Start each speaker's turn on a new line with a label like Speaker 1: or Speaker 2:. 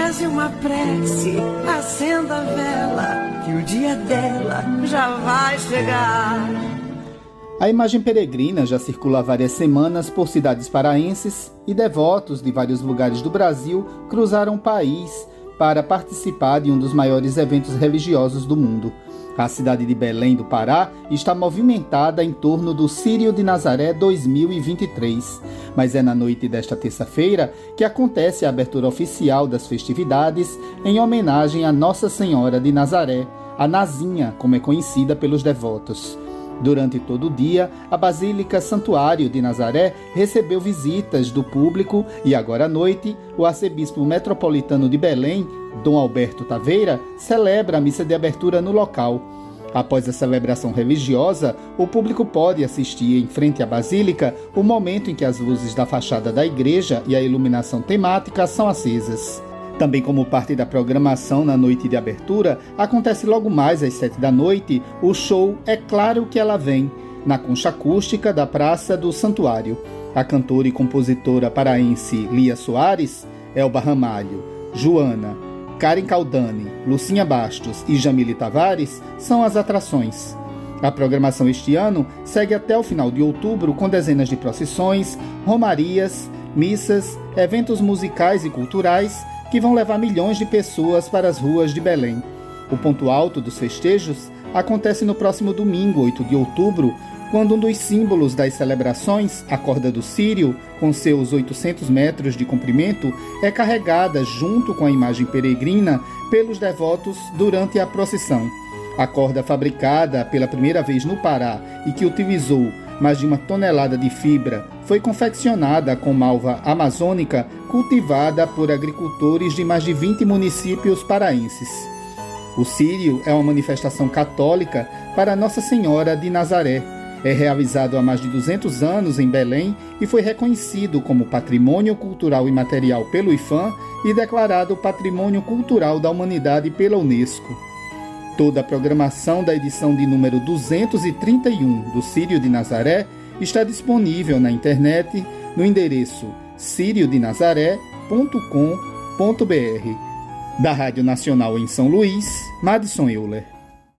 Speaker 1: reze uma prece, acenda a vela, que o dia dela já vai chegar.
Speaker 2: A imagem peregrina já circula há várias semanas por cidades paraenses e devotos de vários lugares do Brasil cruzaram o país para participar de um dos maiores eventos religiosos do mundo. A cidade de Belém do Pará está movimentada em torno do Círio de Nazaré 2023, mas é na noite desta terça-feira que acontece a abertura oficial das festividades em homenagem a Nossa Senhora de Nazaré, a Nazinha, como é conhecida pelos devotos. Durante todo o dia, a Basílica Santuário de Nazaré recebeu visitas do público e agora à noite, o arcebispo metropolitano de Belém, Dom Alberto Taveira, celebra a missa de abertura no local. Após a celebração religiosa, o público pode assistir em frente à Basílica o momento em que as luzes da fachada da igreja e a iluminação temática são acesas. Também como parte da programação na noite de abertura, acontece logo mais às 7 da noite o show É Claro Que Ela Vem, na concha acústica da Praça do Santuário. A cantora e compositora paraense Lia Soares, Elba Ramalho, Joana, Karen Caldani, Lucinha Bastos e Jamile Tavares são as atrações. A programação este ano segue até o final de outubro com dezenas de procissões, romarias, missas, eventos musicais e culturais que vão levar milhões de pessoas para as ruas de Belém. O ponto alto dos festejos acontece no próximo domingo, 8 de outubro, quando um dos símbolos das celebrações, a corda do Círio, com seus 800 metros de comprimento, é carregada junto com a imagem peregrina pelos devotos durante a procissão. A corda, fabricada pela primeira vez no Pará e que utilizou mais de 1 tonelada de fibra, foi confeccionada com malva amazônica cultivada por agricultores de mais de 20 municípios paraenses. O Círio é uma manifestação católica para Nossa Senhora de Nazaré. É realizado há mais de 200 anos em Belém e foi reconhecido como Patrimônio Cultural Imaterial pelo IPHAN e declarado Patrimônio Cultural da Humanidade pela Unesco. Toda a programação da edição de número 231 do Círio de Nazaré está disponível na internet no endereço ciriodenazaré.com.br. Da Rádio Nacional em São Luís, Madison Euler.